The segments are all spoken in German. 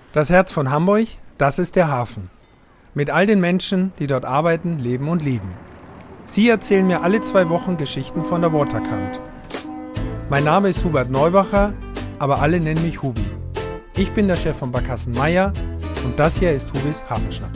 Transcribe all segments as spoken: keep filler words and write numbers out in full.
Das Herz von Hamburg, das ist der Hafen. Mit all den Menschen, die dort arbeiten, leben und lieben. Sie erzählen mir alle zwei Wochen Geschichten von der Waterkant. Mein Name ist Hubert Neubacher, aber alle nennen mich Hubi. Ich bin der Chef von Barkassen Meier und das hier ist Hubis Hafenschnack.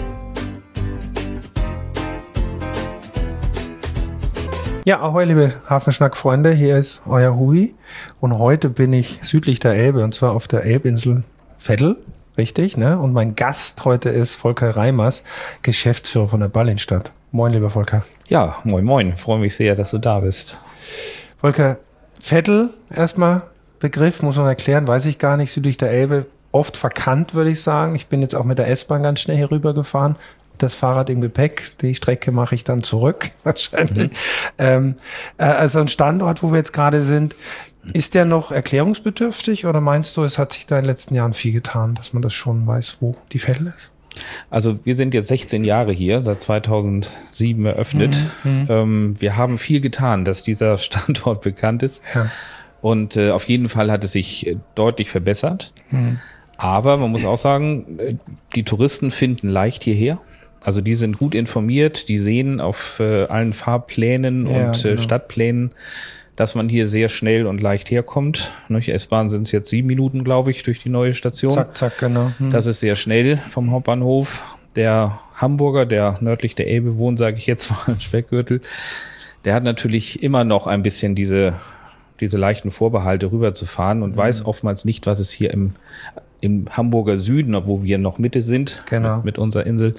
Ja, ahoi liebe Hafenschnack-Freunde, hier ist euer Hubi und heute bin ich südlich der Elbe und zwar auf der Elbinsel Veddel, richtig, ne? Und mein Gast heute ist Volker Reimers, Geschäftsführer von der Ballinstadt. Moin, lieber Volker. Ja, moin, moin. Freue mich sehr, dass du da bist. Volker, Veddel, erstmal Begriff, muss man erklären, weiß ich gar nicht, südlich der Elbe, oft verkannt, würde ich sagen. Ich bin jetzt auch mit der S-Bahn ganz schnell hier rüber gefahren. Das Fahrrad im Gepäck, die Strecke mache ich dann zurück, wahrscheinlich. Mhm. Ähm, äh, also ein Standort, wo wir jetzt gerade sind, ist der noch erklärungsbedürftig oder meinst du, es hat sich da in den letzten Jahren viel getan, dass man das schon weiß, wo die Veddel ist? Also wir sind jetzt sechzehn Jahre hier, seit zweitausendsieben eröffnet. Mhm. Ähm, wir haben viel getan, dass dieser Standort bekannt ist. Ja. Und äh, auf jeden Fall hat es sich deutlich verbessert. Mhm. Aber man muss auch sagen, die Touristen finden leicht hierher. Also die sind gut informiert, die sehen auf äh, allen Fahrplänen ja, und äh, genau. Stadtplänen, dass man hier sehr schnell und leicht herkommt. Durch S-Bahn sind es jetzt sieben Minuten, glaube ich, durch die neue Station. Zack, zack, genau. Hm. Das ist sehr schnell vom Hauptbahnhof. Der Hamburger, der nördlich der Elbe wohnt, sage ich jetzt mal, im Speckgürtel, der hat natürlich immer noch ein bisschen diese, diese leichten Vorbehalte rüberzufahren und mhm. weiß oftmals nicht, was es hier im, im Hamburger Süden, obwohl wir noch Mitte sind, genau. mit, mit unserer Insel,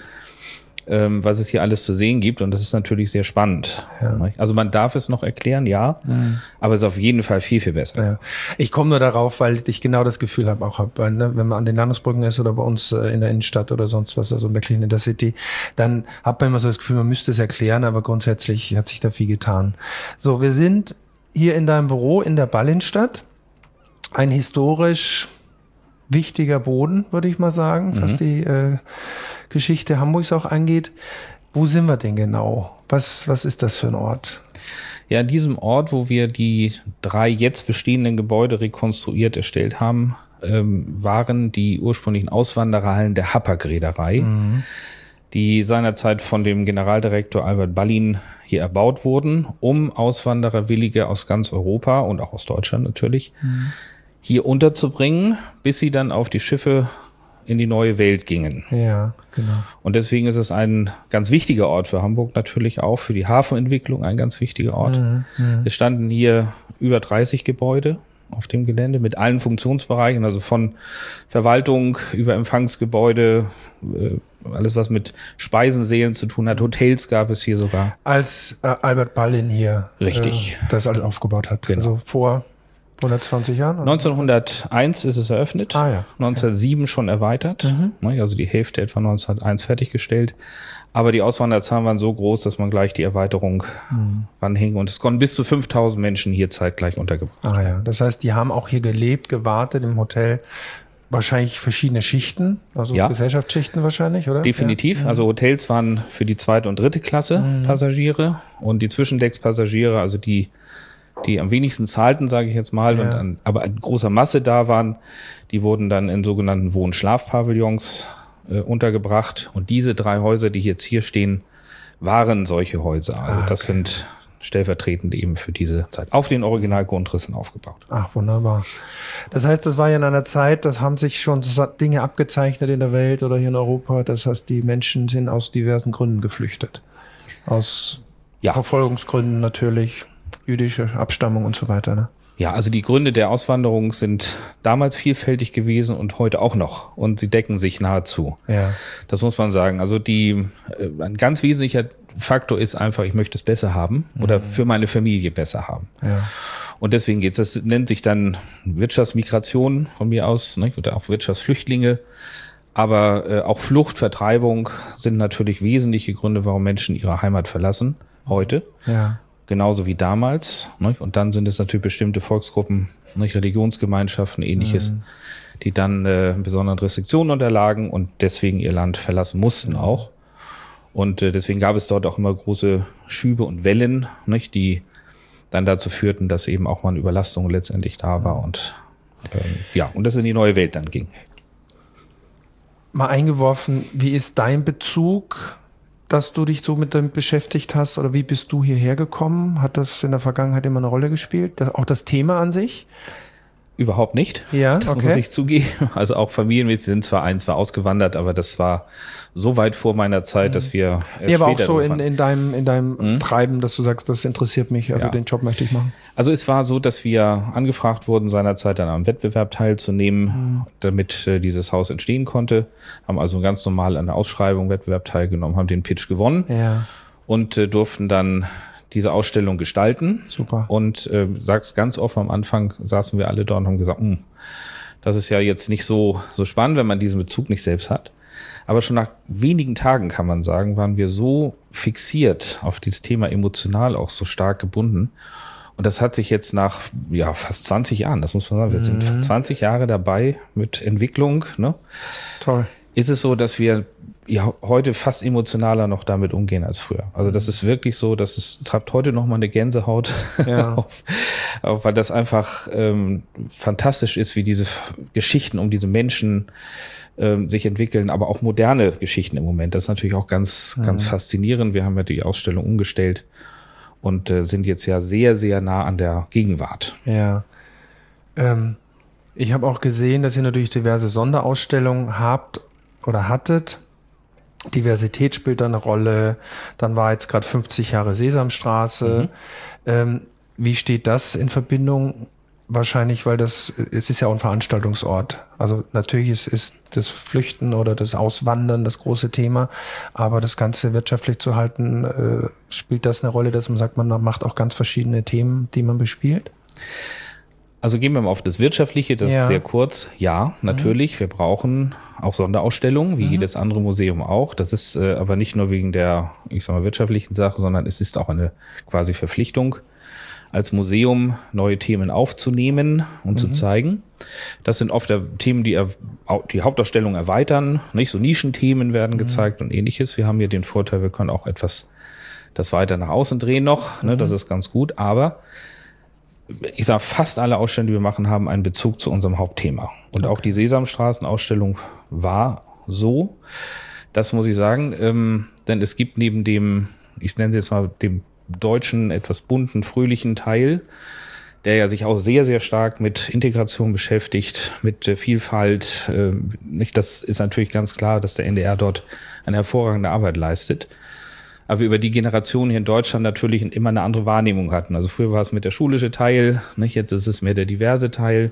was es hier alles zu sehen gibt. Und das ist natürlich sehr spannend. Ja. Also man darf es noch erklären, ja, mhm. aber es ist auf jeden Fall viel, viel besser. Ja. Ich komme nur darauf, weil ich genau das Gefühl habe, auch hab, ne, wenn man an den Landungsbrücken ist oder bei uns in der Innenstadt oder sonst was, also in Berlin in der City, dann hat man immer so das Gefühl, man müsste es erklären, aber grundsätzlich hat sich da viel getan. So, wir sind hier in deinem Büro in der Ballinstadt, ein historisch wichtiger Boden, würde ich mal sagen, mhm. was die äh, Geschichte Hamburgs auch angeht. Wo sind wir denn genau? Was, was ist das für ein Ort? Ja, an diesem Ort, wo wir die drei jetzt bestehenden Gebäude rekonstruiert erstellt haben, ähm, waren die ursprünglichen Auswandererhallen der Hapag-Reederei, mhm. die seinerzeit von dem Generaldirektor Albert Ballin hier erbaut wurden, um Auswandererwillige aus ganz Europa und auch aus Deutschland natürlich mhm. hier unterzubringen, bis sie dann auf die Schiffe in die neue Welt gingen. Ja, genau. Und deswegen ist es ein ganz wichtiger Ort für Hamburg natürlich auch, für die Hafenentwicklung ein ganz wichtiger Ort. Mhm, mh. Es standen hier über dreißig Gebäude auf dem Gelände mit allen Funktionsbereichen, also von Verwaltung über Empfangsgebäude, alles was mit Speisensälen zu tun hat. Hotels gab es hier sogar. Als äh, Albert Ballin hier Richtig. Äh, das alles aufgebaut hat. Genau. Also vor hundertzwanzig Jahren? Oder? neunzehnhunderteins ist es eröffnet, ah, ja. neunzehnhundertsieben schon erweitert, mhm. also die Hälfte etwa neunzehnhunderteins fertiggestellt. Aber die Auswanderzahlen waren so groß, dass man gleich die Erweiterung mhm. ranhing und es konnten bis zu fünftausend Menschen hier zeitgleich untergebracht werden. Ah ja, das heißt, die haben auch hier gelebt, gewartet im Hotel. Wahrscheinlich verschiedene Schichten, also ja. Gesellschaftsschichten wahrscheinlich, oder? Definitiv. Ja. Also Hotels waren für die zweite und dritte Klasse mhm. Passagiere und die Zwischendeckspassagiere, also die die am wenigsten zahlten, sage ich jetzt mal, ja. und an, aber in großer Masse da waren, die wurden dann in sogenannten Wohn- und Schlafpavillons äh, untergebracht. Und diese drei Häuser, die jetzt hier stehen, waren solche Häuser. Also ah, okay. das sind stellvertretend eben für diese Zeit auf den Originalgrundrissen aufgebaut. Ach, wunderbar. Das heißt, das war ja in einer Zeit, das haben sich schon Dinge abgezeichnet in der Welt oder hier in Europa. Das heißt, die Menschen sind aus diversen Gründen geflüchtet. Aus ja. Verfolgungsgründen natürlich. Jüdische Abstammung und so weiter, ne? Ja, also die Gründe der Auswanderung sind damals vielfältig gewesen und heute auch noch. Und sie decken sich nahezu. Ja. Das muss man sagen. Also die, ein ganz wesentlicher Faktor ist einfach, ich möchte es besser haben oder mhm. für meine Familie besser haben. Ja. Und deswegen geht's. Das nennt sich dann Wirtschaftsmigration von mir aus, ne? Oder auch Wirtschaftsflüchtlinge. Aber äh, auch Flucht, Vertreibung sind natürlich wesentliche Gründe, warum Menschen ihre Heimat verlassen heute. Ja. Genauso wie damals. Ne? Und dann sind es natürlich bestimmte Volksgruppen, ne? Religionsgemeinschaften, ähnliches, mhm. die dann äh, besonderen Restriktionen unterlagen und deswegen ihr Land verlassen mussten mhm. auch. Und äh, deswegen gab es dort auch immer große Schübe und Wellen, nicht? Die dann dazu führten, dass eben auch mal eine Überlastung letztendlich da war und äh, ja, und das in die neue Welt dann ging. mal eingeworfen, wie ist dein Bezug, dass du dich so mit damit beschäftigt hast, oder wie bist du hierher gekommen? Hat das in der Vergangenheit immer eine Rolle gespielt? Das, auch das Thema an sich? Überhaupt nicht. Ja, okay. Das muss ich zugeben. Also auch familienmäßig sind zwar ein, zwar ausgewandert, aber das war so weit vor meiner Zeit, dass wir erst ja, aber auch so in, in deinem, in deinem mhm. Treiben, dass du sagst, das interessiert mich, also ja. den Job möchte ich machen. Also es war so, dass wir angefragt wurden, seinerzeit an einem Wettbewerb teilzunehmen, mhm. damit äh, dieses Haus entstehen konnte. Haben also ganz normal an der Ausschreibung, Wettbewerb teilgenommen, haben den Pitch gewonnen ja. und äh, durften dann diese Ausstellung gestalten. Super. Und äh, sag's ganz offen, am Anfang saßen wir alle dort und haben gesagt, das ist ja jetzt nicht so, so spannend, wenn man diesen Bezug nicht selbst hat. Aber schon nach wenigen Tagen, kann man sagen, waren wir so fixiert auf dieses Thema, emotional auch so stark gebunden. Und das hat sich jetzt nach ja fast zwanzig Jahren, das muss man sagen, wir mhm. sind zwanzig Jahre dabei mit Entwicklung. Ne? Toll. Ist es so, dass wir ja heute fast emotionaler noch damit umgehen als früher. Also das ist wirklich so, dass es treibt heute noch mal eine Gänsehaut ja. auf, auf, weil das einfach ähm, fantastisch ist, wie diese Geschichten um diese Menschen ähm, sich entwickeln, aber auch moderne Geschichten im Moment. Das ist natürlich auch ganz, mhm. ganz faszinierend. Wir haben ja die Ausstellung umgestellt und äh, sind jetzt ja sehr, sehr nah an der Gegenwart. Ja. Ähm, ich habe auch gesehen, dass ihr natürlich diverse Sonderausstellungen habt oder hattet. Diversität spielt da eine Rolle. Dann war jetzt gerade fünfzig Jahre Sesamstraße. Mhm. Ähm, wie steht das in Verbindung? Wahrscheinlich, weil das, es ist ja auch ein Veranstaltungsort. Also natürlich ist, ist das Flüchten oder das Auswandern das große Thema, aber das Ganze wirtschaftlich zu halten, äh, spielt das eine Rolle, dass man sagt, man macht auch ganz verschiedene Themen, die man bespielt? Also gehen wir mal auf das Wirtschaftliche, das ja. ist sehr kurz. Ja, natürlich, mhm. wir brauchen auch Sonderausstellungen, wie mhm. jedes andere Museum auch. Das ist äh, aber nicht nur wegen der, ich sag mal, wirtschaftlichen Sache, sondern es ist auch eine quasi Verpflichtung, als Museum neue Themen aufzunehmen und mhm. zu zeigen. Das sind oft Themen, die die Hauptausstellung erweitern. Nicht so Nischenthemen werden mhm. gezeigt und ähnliches. Wir haben hier den Vorteil, wir können auch etwas das weiter nach außen drehen noch. Mhm. Ne, das ist ganz gut, aber ich sage, fast alle Ausstellungen, die wir machen, haben einen Bezug zu unserem Hauptthema. Und okay. auch die Sesamstraßenausstellung war so, das muss ich sagen, ähm, denn es gibt neben dem, ich nenne es jetzt mal, dem deutschen, etwas bunten, fröhlichen Teil, der ja sich auch sehr, sehr stark mit Integration beschäftigt, mit äh, Vielfalt. Äh, nicht, das ist natürlich ganz klar, dass der N D R dort eine hervorragende Arbeit leistet. Aber wir über die Generation hier in Deutschland natürlich immer eine andere Wahrnehmung hatten. Also früher war es mit der schulische Teil, nicht? Jetzt ist es mehr der diverse Teil.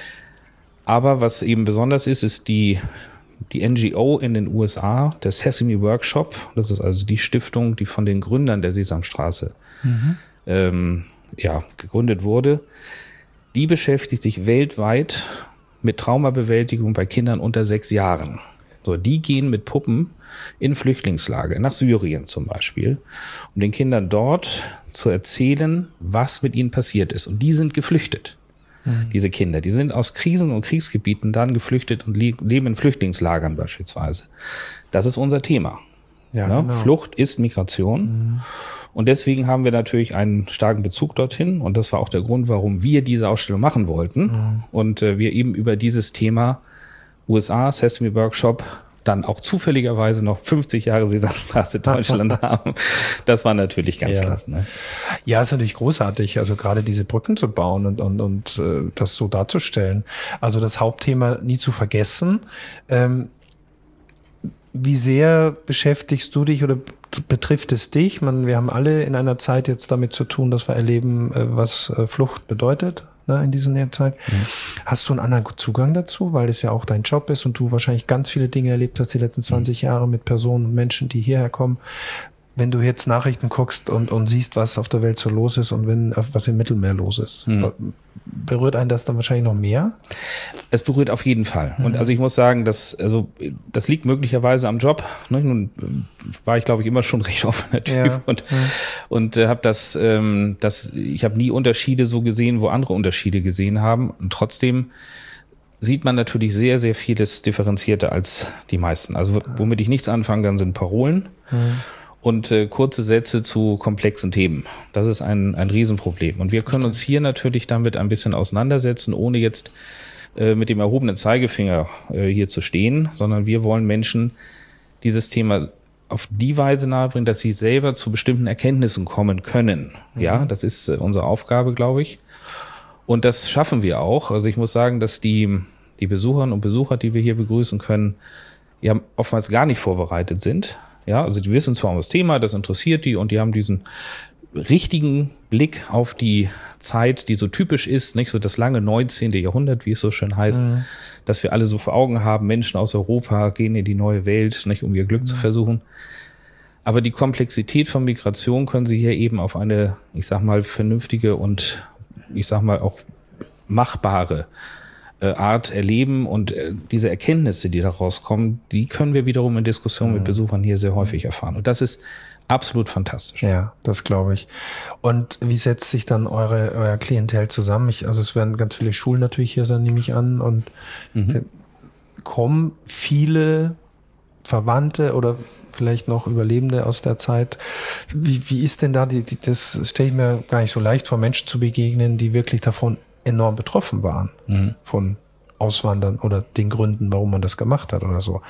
Aber was eben besonders ist, ist die, die N G O in den U S A, der Sesame Workshop. Das ist also die Stiftung, die von den Gründern der Sesamstraße mhm. ähm, ja, gegründet wurde. Die beschäftigt sich weltweit mit Traumabewältigung bei Kindern unter sechs Jahren. So, die gehen mit Puppen in Flüchtlingslager, nach Syrien zum Beispiel, um den Kindern dort zu erzählen, was mit ihnen passiert ist. Und die sind geflüchtet, mhm. diese Kinder. Die sind aus Krisen- und Kriegsgebieten dann geflüchtet und leben in Flüchtlingslagern beispielsweise. Das ist unser Thema. Ja, ne? Genau. Flucht ist Migration. Mhm. Und deswegen haben wir natürlich einen starken Bezug dorthin. Und das war auch der Grund, warum wir diese Ausstellung machen wollten. Mhm. Und äh, wir eben über dieses Thema U S A, Sesame Workshop, dann auch zufälligerweise noch fünfzig Jahre Sesamstraße Deutschland haben. Das war natürlich ganz ja. klasse. Ne? Ja, ist natürlich großartig, also gerade diese Brücken zu bauen und, und, und äh, das so darzustellen. Also das Hauptthema nie zu vergessen. Ähm, wie sehr beschäftigst du dich oder betrifft es dich? Man, wir haben alle in einer Zeit jetzt damit zu tun, dass wir erleben, äh, was äh, Flucht bedeutet. In dieser Zeit. Mhm. Hast du einen anderen Zugang dazu, weil es ja auch dein Job ist und du wahrscheinlich ganz viele Dinge erlebt hast die letzten zwanzig mhm. Jahre mit Personen und Menschen, die hierher kommen. Wenn du jetzt Nachrichten guckst und, und siehst, was auf der Welt so los ist und wenn was im Mittelmeer los ist, mhm. berührt einen das dann wahrscheinlich noch mehr? Es berührt auf jeden Fall. Mhm. Und also ich muss sagen, dass, also, das liegt möglicherweise am Job. Ne? Nun war ich, glaube ich, immer schon recht offener Typ ja. und, mhm. und äh, habe das, ähm, das, ich habe nie Unterschiede so gesehen, wo andere Unterschiede gesehen haben. Und trotzdem sieht man natürlich sehr, sehr vieles differenzierter als die meisten. Also womit ich nichts anfangen kann, sind Parolen. Mhm. Und äh, kurze Sätze zu komplexen Themen. Das ist ein, ein Riesenproblem. Und wir können uns hier natürlich damit ein bisschen auseinandersetzen, ohne jetzt äh, mit dem erhobenen Zeigefinger äh, hier zu stehen, sondern wir wollen Menschen dieses Thema auf die Weise nahebringen, dass sie selber zu bestimmten Erkenntnissen kommen können. Mhm. Ja, das ist äh, unsere Aufgabe, glaube ich. Und das schaffen wir auch. Also ich muss sagen, dass die, die Besucherinnen und Besucher, die wir hier begrüßen können, ja oftmals gar nicht vorbereitet sind. Ja, also die wissen zwar um das Thema, das interessiert die und die haben diesen richtigen Blick auf die Zeit, die so typisch ist, nicht so das lange neunzehnte Jahrhundert, wie es so schön heißt, mhm. dass wir alle so vor Augen haben, Menschen aus Europa gehen in die neue Welt, nicht um ihr Glück mhm. zu versuchen. Aber die Komplexität von Migration können sie hier eben auf eine, ich sag mal, vernünftige und ich sag mal auch machbare äh, Art erleben und äh, diese Erkenntnisse, die daraus kommen, die können wir wiederum in Diskussionen mhm. mit Besuchern hier sehr häufig erfahren. Und das ist absolut fantastisch. Ja, das glaube ich. Und wie setzt sich dann eure euer Klientel zusammen? Ich, also es werden ganz viele Schulen natürlich hier sein, nehme ich an. Und mhm. äh, kommen viele Verwandte oder vielleicht noch Überlebende aus der Zeit. Wie, wie ist denn da, die, die, das stelle ich mir gar nicht so leicht vor, Menschen zu begegnen, die wirklich davon enorm betroffen waren, mhm. von Auswandern oder den Gründen, warum man das gemacht hat oder so.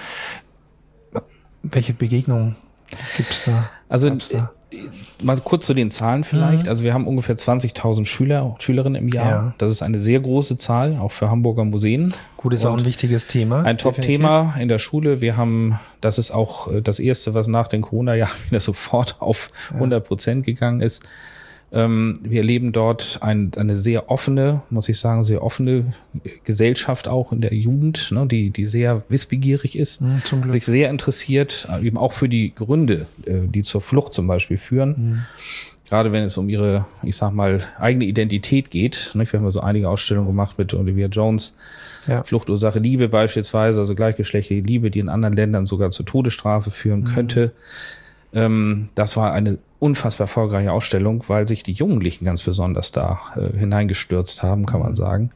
Welche Begegnungen gibt's da? Also da? Mal kurz zu den Zahlen vielleicht. Mhm. Also wir haben ungefähr zwanzigtausend Schüler, Schülerinnen im Jahr. Ja. Das ist eine sehr große Zahl, auch für Hamburger Museen. Gut, ist und auch ein wichtiges Thema. Ein Top-Thema in der Schule. Wir haben, das ist auch das Erste, was nach den Corona-Jahren wieder sofort auf ja. hundert Prozent gegangen ist. Ähm, wir erleben dort ein, eine sehr offene, muss ich sagen, sehr offene Gesellschaft auch in der Jugend, ne, die, die sehr wissbegierig ist, mhm, zum Glück. Sich sehr interessiert, eben auch für die Gründe, äh, die zur Flucht zum Beispiel führen. Mhm. Gerade wenn es um ihre, ich sag mal, eigene Identität geht. Ne, wir haben ja so einige Ausstellungen gemacht mit Olivia Jones. Ja. Fluchtursache Liebe beispielsweise, also gleichgeschlechtliche Liebe, die in anderen Ländern sogar zur Todesstrafe führen mhm. könnte. Ähm, das war eine unfassbar erfolgreiche Ausstellung, weil sich die Jugendlichen ganz besonders da äh, hineingestürzt haben, kann man sagen.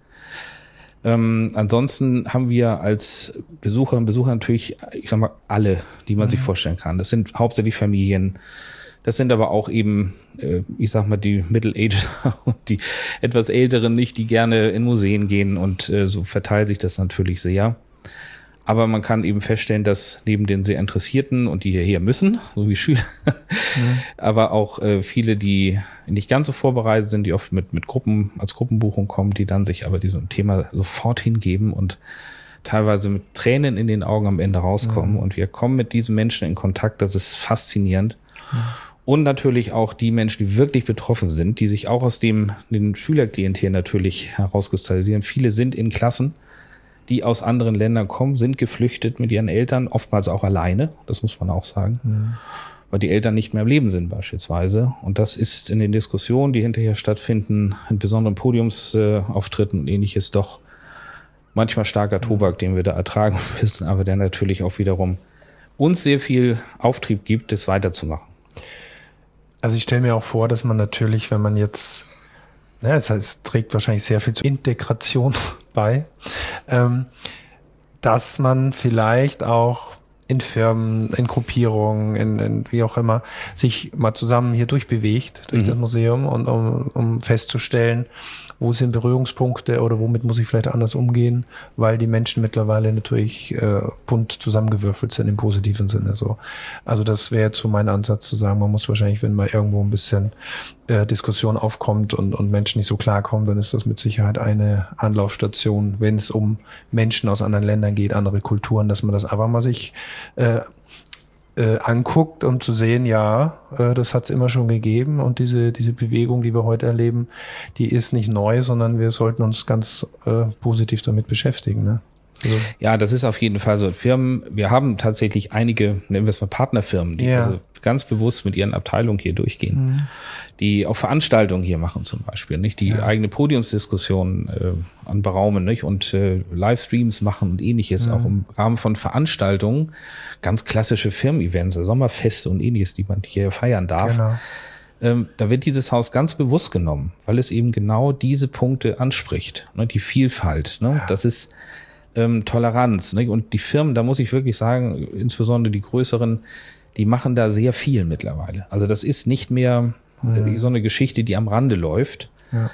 Ähm, ansonsten haben wir als Besucherinnen und Besucher natürlich, ich sag mal, alle, die man mhm. sich vorstellen kann. Das sind hauptsächlich Familien. Das sind aber auch eben, äh, ich sag mal, die Middle-Aged und die etwas Älteren nicht, die gerne in Museen gehen und äh, so verteilt sich das natürlich sehr. Aber man kann eben feststellen, dass neben den sehr Interessierten und die hierher müssen, so wie Schüler, mhm. aber auch äh, viele, die nicht ganz so vorbereitet sind, die oft mit, mit Gruppen, als Gruppenbuchung kommen, die dann sich aber diesem Thema sofort hingeben und teilweise mit Tränen in den Augen am Ende rauskommen. Mhm. Und wir kommen mit diesen Menschen in Kontakt, das ist faszinierend. Mhm. Und natürlich auch die Menschen, die wirklich betroffen sind, die sich auch aus dem den Schülerklientel natürlich herauskristallisieren. Viele sind in Klassen, die aus anderen Ländern kommen, sind geflüchtet mit ihren Eltern, oftmals auch alleine, das muss man auch sagen, mhm. weil die Eltern nicht mehr am Leben sind beispielsweise. Und das ist in den Diskussionen, die hinterher stattfinden, in besonderen Podiumsauftritten und ähnliches, doch manchmal starker Tobak, den wir da ertragen müssen, aber der natürlich auch wiederum uns sehr viel Auftrieb gibt, das weiterzumachen. Also ich stelle mir auch vor, dass man natürlich, wenn man jetzt, ja, das heißt, es trägt wahrscheinlich sehr viel zur Integration bei, ähm, dass man vielleicht auch in Firmen, in Gruppierungen, in, in wie auch immer, sich mal zusammen hier durchbewegt durch mhm. das Museum und um, um festzustellen, wo sind Berührungspunkte oder womit muss ich vielleicht anders umgehen, weil die Menschen mittlerweile natürlich äh, bunt zusammengewürfelt sind im positiven Sinne. So, also das wäre jetzt so mein Ansatz zu sagen, man muss wahrscheinlich, wenn mal irgendwo ein bisschen äh, Diskussion aufkommt und, und Menschen nicht so klarkommen, dann ist das mit Sicherheit eine Anlaufstation, wenn es um Menschen aus anderen Ländern geht, andere Kulturen, dass man das einfach mal sich äh, Äh, anguckt, um zu sehen, ja, äh, das hat es immer schon gegeben und diese diese Bewegung, die wir heute erleben, die ist nicht neu, sondern wir sollten uns ganz äh, positiv damit beschäftigen. Ne? Also. Ja, das ist auf jeden Fall so. Firmen, wir haben tatsächlich einige, nennen wir es mal Partnerfirmen, die ja. also ganz bewusst mit ihren Abteilungen hier durchgehen, mhm. die auch Veranstaltungen hier machen zum Beispiel, nicht, die ja. eigene Podiumsdiskussionen äh, anberaumen, nicht, und äh, Livestreams machen und ähnliches, mhm. auch im Rahmen von Veranstaltungen, ganz klassische Firmen-Events, Sommerfeste und ähnliches, die man hier feiern darf. Genau. Ähm, da wird dieses Haus ganz bewusst genommen, weil es eben genau diese Punkte anspricht, ne, die Vielfalt, ne, ja. das ist ähm, Toleranz, ne, und die Firmen, da muss ich wirklich sagen, insbesondere die größeren, die machen da sehr viel mittlerweile. Also das ist nicht mehr mhm. so eine Geschichte, die am Rande läuft. Ja.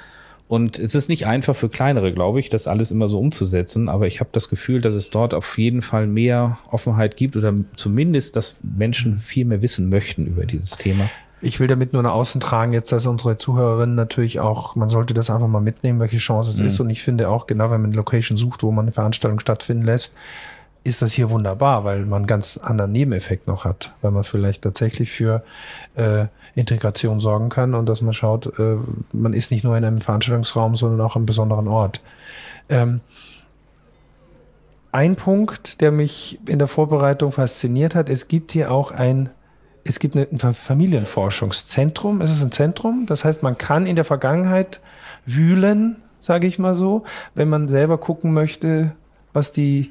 Und es ist nicht einfach für kleinere, glaube ich, das alles immer so umzusetzen. Aber ich habe das Gefühl, dass es dort auf jeden Fall mehr Offenheit gibt oder zumindest, dass Menschen viel mehr wissen möchten über dieses Thema. Ich will damit nur nach außen tragen, jetzt als unsere Zuhörerinnen natürlich auch, man sollte das einfach mal mitnehmen, welche Chance es mhm. ist. Und ich finde auch, genau, wenn man eine Location sucht, wo man eine Veranstaltung stattfinden lässt, ist das hier wunderbar, weil man einen ganz anderen Nebeneffekt noch hat, weil man vielleicht tatsächlich für äh, Integration sorgen kann und dass man schaut, äh, man ist nicht nur in einem Veranstaltungsraum, sondern auch am besonderen Ort. Ähm, ein Punkt, der mich in der Vorbereitung fasziniert hat, es gibt hier auch ein, es gibt ein Familienforschungszentrum, es ist ein Zentrum, das heißt, man kann in der Vergangenheit wühlen, sage ich mal so, wenn man selber gucken möchte, was die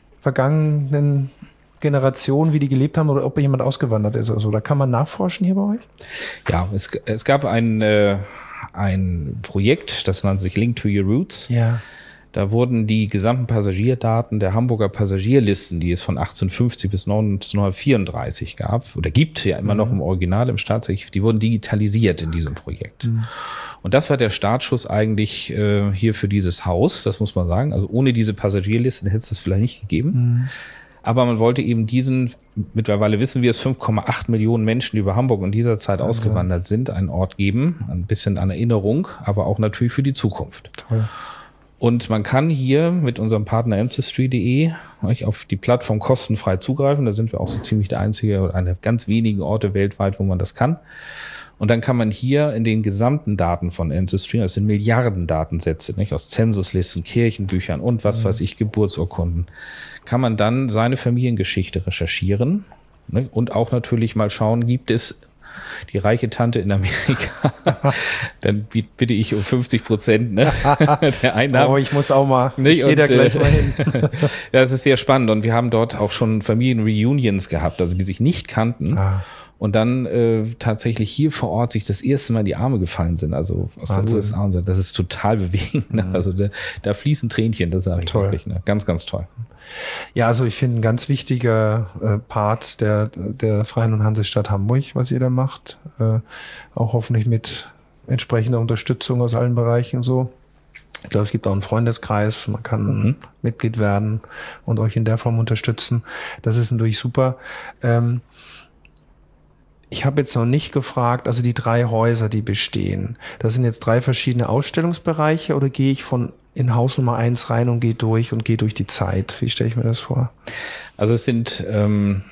vergangenen Generationen, wie die gelebt haben oder ob jemand ausgewandert ist. Also da kann man nachforschen hier bei euch? Ja, es, es gab ein, äh, ein Projekt, das nannte sich Link to Your Roots. Ja. Da wurden die gesamten Passagierdaten der Hamburger Passagierlisten, die es von achtzehnhundertfünfzig bis neunzehnhundertvierunddreißig gab, oder gibt ja immer mhm. noch im Original, im Staatsarchiv, die wurden digitalisiert in diesem Projekt. Mhm. Und das war der Startschuss eigentlich äh, hier für dieses Haus, das muss man sagen. Also ohne diese Passagierlisten hätte es das vielleicht nicht gegeben. Mhm. Aber man wollte eben diesen, mittlerweile wissen wir es, fünf Komma acht Millionen Menschen, die über Hamburg in dieser Zeit also. ausgewandert sind, einen Ort geben. Ein bisschen an Erinnerung, aber auch natürlich für die Zukunft. Toll. Und man kann hier mit unserem Partner ancestry punkt de auf die Plattform kostenfrei zugreifen. Da sind wir auch so ziemlich der einzige oder einer der ganz wenigen Orte weltweit, wo man das kann. Und dann kann man hier in den gesamten Daten von Ancestry, das sind Milliarden Datensätze, nicht, aus Zensuslisten, Kirchenbüchern und was mhm. weiß ich, Geburtsurkunden, kann man dann seine Familiengeschichte recherchieren, ne, und auch natürlich mal schauen, gibt es die reiche Tante in Amerika, dann bitte ich um fünfzig Prozent ne, der Einnahmen. Oh, ich muss auch mal, nicht? jeder und, gleich äh, mal hin. Ja, das ist sehr spannend und wir haben dort auch schon Familienreunions gehabt, also die sich nicht kannten. Ah. Und dann äh, tatsächlich hier vor Ort sich das erste Mal in die Arme gefallen sind, also aus Wahnsinn. Den U S A und so. Das ist total bewegend. Ne? Mhm. Also da, da fließen Tränchen, das sage ich toll. Wirklich. Ne? Ganz, ganz toll. Ja, also ich finde ein ganz wichtiger äh, Part der, der Freien und Hansestadt Hamburg, was ihr da macht. Äh, auch hoffentlich mit entsprechender Unterstützung aus allen Bereichen so. Ich glaube, es gibt auch einen Freundeskreis, man kann mhm. Mitglied werden und euch in der Form unterstützen. Das ist natürlich super. Ähm, Ich habe jetzt noch nicht gefragt, also die drei Häuser, die bestehen, das sind jetzt drei verschiedene Ausstellungsbereiche oder gehe ich von in Haus Nummer eins rein und gehe durch und gehe durch die Zeit? Wie stelle ich mir das vor? Also es sind ähm,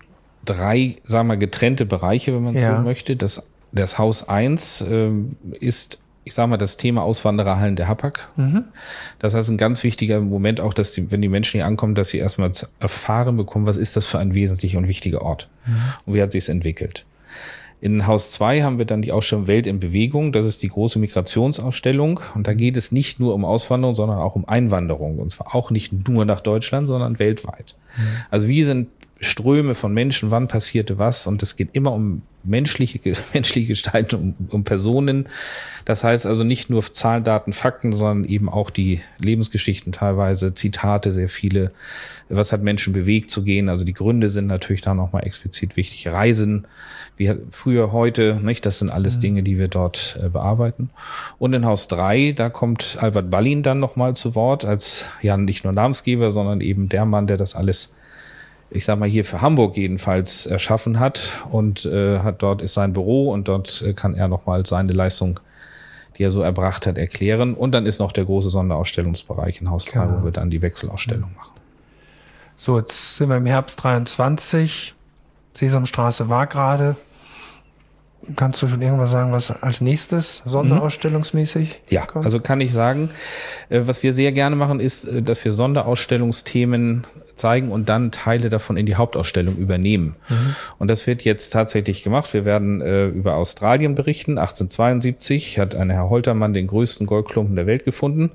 drei, sagen wir, getrennte Bereiche, wenn man es ja. so möchte. Das, das Haus eins ähm, ist, ich sage mal, das Thema Auswandererhallen der Hapag. Mhm. Das heißt, ein ganz wichtiger Moment auch, dass die, wenn die Menschen hier ankommen, dass sie erstmal erfahren bekommen, was ist das für ein wesentlicher und wichtiger Ort? Mhm. Und wie hat sich's entwickelt? In Haus zwei haben wir dann die Ausstellung Welt in Bewegung. Das ist die große Migrationsausstellung. Und da geht es nicht nur um Auswanderung, sondern auch um Einwanderung. Und zwar auch nicht nur nach Deutschland, sondern weltweit. Mhm. Also wie sind Ströme von Menschen, wann passierte was? Und es geht immer um menschliche, menschliche Gestaltung, um, um Personen. Das heißt also nicht nur Zahlen, Daten, Fakten, sondern eben auch die Lebensgeschichten teilweise, Zitate, sehr viele. Was hat Menschen bewegt zu gehen? Also die Gründe sind natürlich da nochmal explizit wichtig. Reisen, wie früher, heute, nicht? Das sind alles Dinge, die wir dort äh, bearbeiten. Und in Haus drei, da kommt Albert Ballin dann nochmal zu Wort als ja nicht nur Namensgeber, sondern eben der Mann, der das alles, ich sag mal, hier für Hamburg jedenfalls erschaffen hat und äh, hat dort ist sein Büro und dort äh, kann er nochmal seine Leistung, die er so erbracht hat, erklären. Und dann ist noch der große Sonderausstellungsbereich in Haus drei, genau. wo wir dann die Wechselausstellung machen. So, jetzt sind wir im Herbst dreiundzwanzig. Sesamstraße war gerade. Kannst du schon irgendwas sagen, was als nächstes sonderausstellungsmäßig Ja, kommt? Also kann ich sagen, was wir sehr gerne machen, ist, dass wir Sonderausstellungsthemen zeigen und dann Teile davon in die Hauptausstellung übernehmen. Mhm. Und das wird jetzt tatsächlich gemacht. Wir werden äh, über Australien berichten. achtzehnhundertzweiundsiebzig hat ein Herr Holtermann den größten Goldklumpen der Welt gefunden.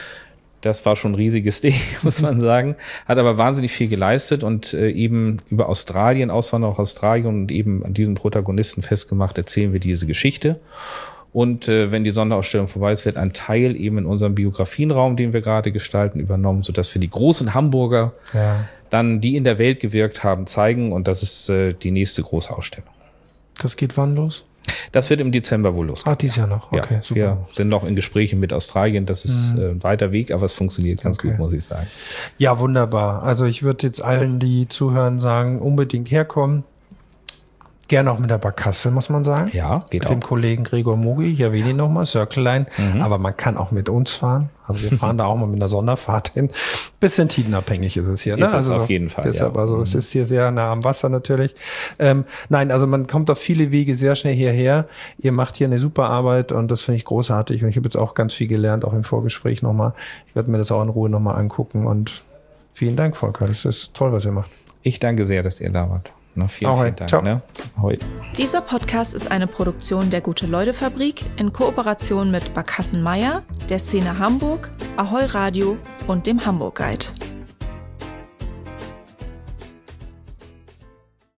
Das war schon ein riesiges Ding, muss man sagen. Hat aber wahnsinnig viel geleistet und äh, eben über Australien, Auswanderung aus Australien und eben an diesem Protagonisten festgemacht, erzählen wir diese Geschichte. Und äh, wenn die Sonderausstellung vorbei ist, wird ein Teil eben in unserem Biografienraum, den wir gerade gestalten, übernommen, sodass wir die großen Hamburger ja. dann, die in der Welt gewirkt haben, zeigen. Und das ist äh, die nächste große Ausstellung. Das geht wann los? Das wird im Dezember wohl losgehen. Ah, dieses Jahr noch. Okay, ja, super. Wir sind noch in Gesprächen mit Australien. Das ist mhm. äh, ein weiter Weg, aber es funktioniert ganz okay. gut, muss ich sagen. Ja, wunderbar. Also ich würde jetzt allen, die zuhören, sagen, unbedingt herkommen. Gerne auch mit der Barkasse, muss man sagen. Ja, geht mit auch. Mit dem Kollegen Gregor Mugi, ich erwähne ihn nochmal, Circle Line. Mhm. Aber man kann auch mit uns fahren. Also wir fahren da auch mal mit einer Sonderfahrt hin. Bisschen tidenabhängig ist es hier. Ne? Ist es also auf jeden Fall, deshalb, ja. Also mhm. es ist hier sehr nah am Wasser natürlich. Ähm, nein, also man kommt auf viele Wege sehr schnell hierher. Ihr macht hier eine super Arbeit und das finde ich großartig. Und ich habe jetzt auch ganz viel gelernt, auch im Vorgespräch nochmal. Ich werde mir das auch in Ruhe nochmal angucken. Und vielen Dank, Volker. Das ist toll, was ihr macht. Ich danke sehr, dass ihr da wart. Na, vielen, Ahoi. vielen Dank. Ciao. Ne? Ahoi. Dieser Podcast ist eine Produktion der Gute-Leute-Fabrik in Kooperation mit Barkassen Meier, der Szene Hamburg, Ahoi Radio und dem Hamburg Guide.